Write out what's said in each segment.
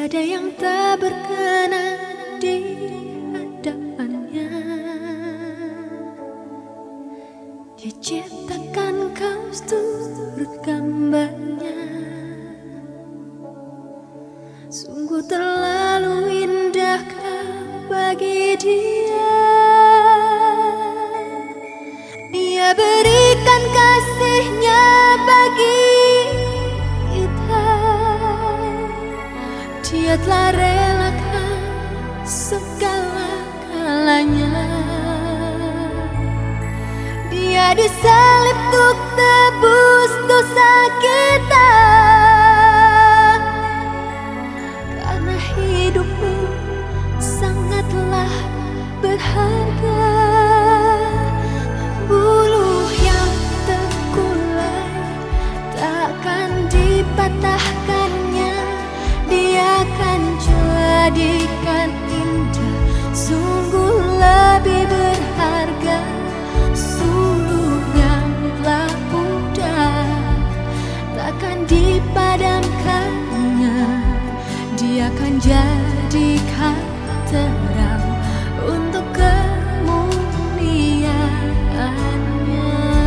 Tiada yang tak berkenan di hadapannya. Dia ciptakan kau seturut gambarnya. Sungguh terlalu indah kau bagi dia. Dia berikan kasihnya bagi kita. Dia telah relakan segala-galanya. Dia disalib untuk tebus dosa kita. Karena hidupmu sangatlah berharga. Buluh yang terkulai takkan dipatahkannya. Dia akan jadikan indah, sungguh lebih berharga. Suluh yang telah pudar takkan dipadamkannya. Dia akan jadikan terang untuk kemuliaannya.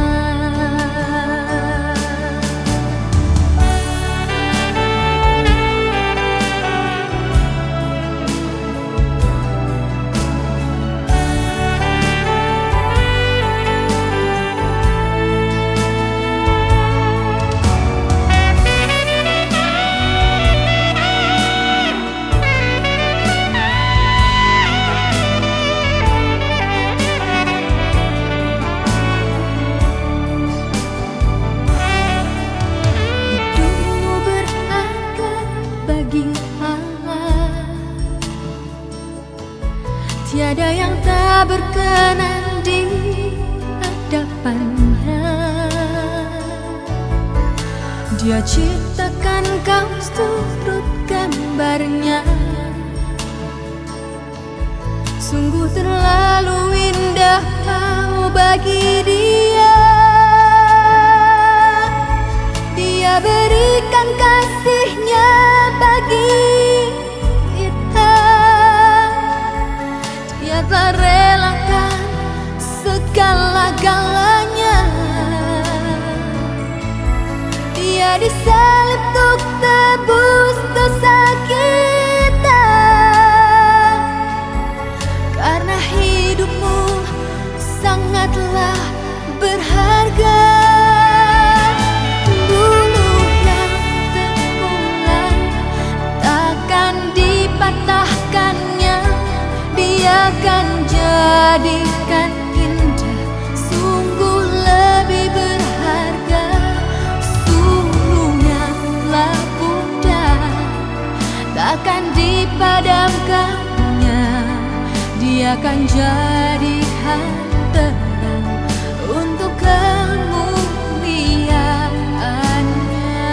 Tiada yang tak berkenan di hadapannya. Dia ciptakan kau seturut gambarnya. Sungguh terlalu indah kau bagi dia. Dia berikan kasihnya bagi kita. Dia telah relakan segala-galanya. Dia disalib untuk tebus dosa kita. Karena hidupmu sangatlah berharga. Buluh yang terkulai takkan dipatahkannya. Dia akan jadikan indah, sungguh lebih berharga. Suluh yang telah pudar takkan dipadamkannya. Dia akan jadikan terang untuk kemuliaannya.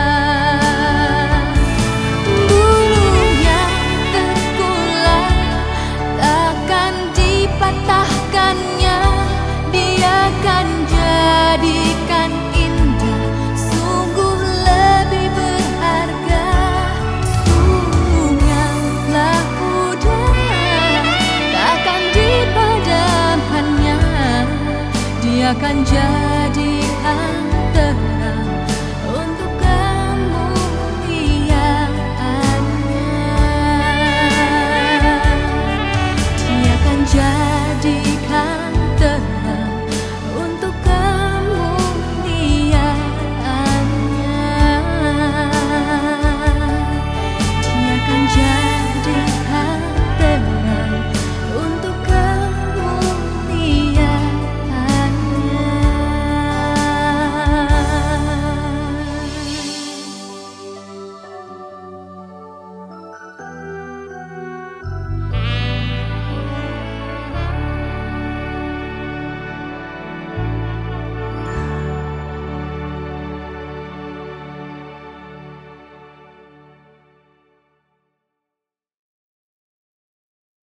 Buluh yang terkulai takkan dipatahkannya. Dia akan jadikan indah, sungguh lebih berharga. Suluh yang telah pudar takkan dipadamkannya. Dia akan jadikan